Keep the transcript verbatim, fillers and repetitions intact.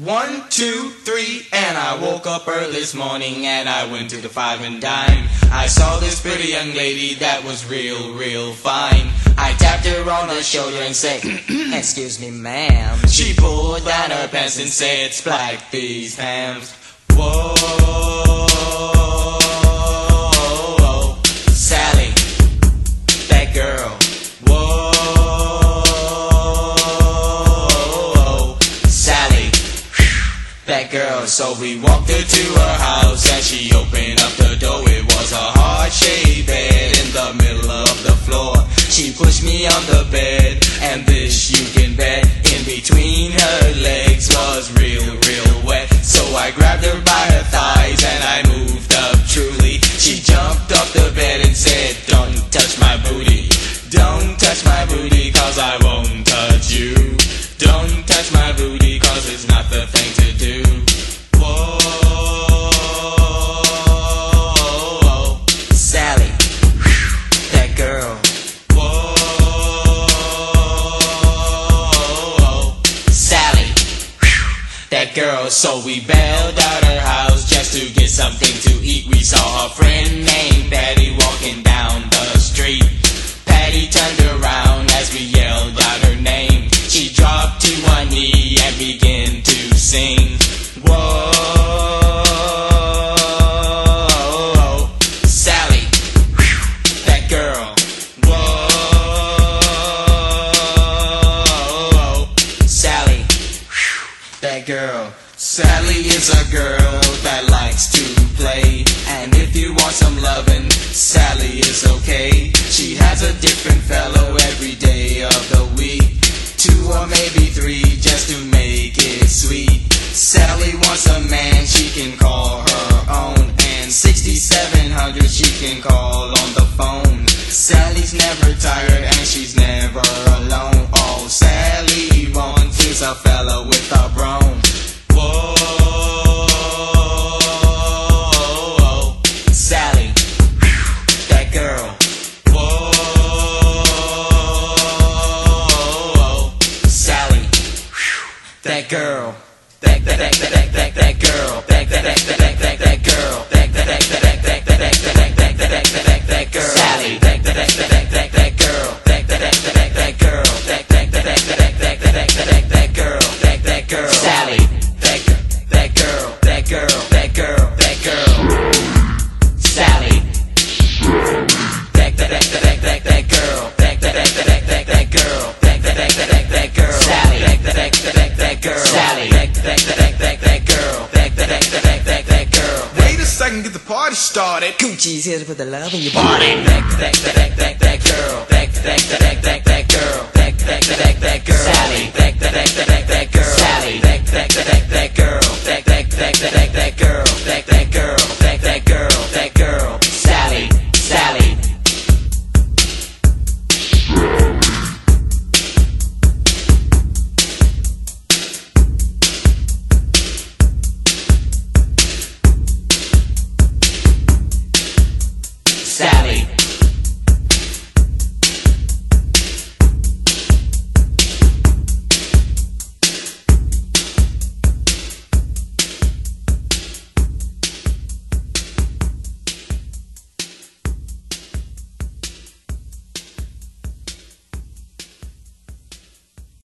One, two, three, and I woke up early this morning and I went to the five and dime. I saw this pretty young lady that was real, real fine. I tapped her on the shoulder and said, "Excuse me, ma'am." She pulled down her pants and said, "Splack these hams." Whoa, Sally, that girl. Whoa, Sally, that girl. So we walked her to her house and she opened up the door. It was a heart-shaped bed in the middle of the floor. She pushed me on the bed, and this you can bet, in between her legs was real, real wet. So I grabbed her by her thighs and I moved up truly. She jumped off the bed and said, "Don't touch my booty. Don't touch my booty, cause I won't touch you. Don't touch my booty, cause it's not the thing to do." Whoa, Sally, that girl. That girl. So we bailed out her house just to get something to eat. We saw a friend named Patty walking down the street. Patty turned around as we yelled out her name. She dropped to one knee and began to sing. Whoa, Sally, that girl. Whoa, Sally, that girl. Sally is a girl that likes to play, and if you want some lovin', Sally is okay. She has a different fellow every day of the week, two or maybe three just to make it sweet. Sally wants a man she can call her own, and sixty-seven hundred she can call on the phone. Sally's never tired and she's never alone. All Sally wants is a fella with a broom. Whoa, Sally, that girl. Whoa, Sally, that girl. That that that that that that girl. That that that that that that girl. That that that that that that that that that that that girl. Sally, that that that that that that girl. That that that that that girl. That that that that that that that that girl. That that girl. Sally. That girl, that girl, that girl, that girl, Sally. That that that that that that girl, that that that that that that girl, that that that that that girl, Sally. That that that that that girl, Sally. That that that that that girl, that that that that that girl. Wait a second, get the party started. Gucci's here to put the love in your body. That that that that that girl, that that that that that girl, that that that that girl.